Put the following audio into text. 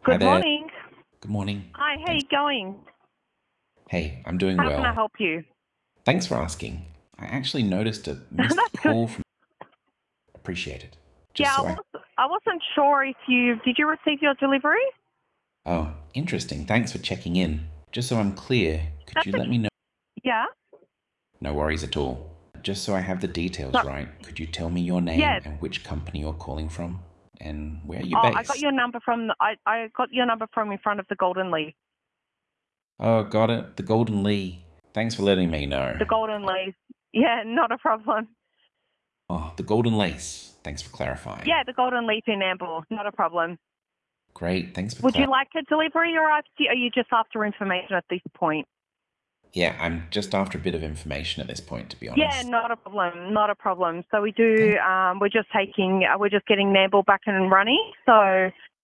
Hi Good there. morning. Good morning. Hi, how Thanks. you going? Hey, I'm doing How can I well. help you? Thanks for asking. I actually noticed a missed That's good. call from appreciated. Just Yeah, so I I wasn't sure if you did you receive your delivery? Oh, interesting. Thanks for checking in. Just so I'm clear, could That's you let okay. me know? Yeah. No worries at all. Just so I have the details No. right, could you tell me your name Yeah. and which company you're calling from? And where are you Oh, I got based? your number from I got your number from in front of the Golden Leaf. Oh, got it. The Golden Lee. Thanks for letting me know. The Golden Leaf. Yeah, not a problem. Oh, the Golden Lace. Thanks for clarifying. Yeah, the Golden Leaf in Amble. Not a problem. Great. Thanks for Would clarifying. you like a delivery or are you just after information at this point? Yeah, I'm just after a bit of information at this point, to be Yeah, honest. not a problem. Not a problem. So we do. Thank We're just getting Namble back and running. So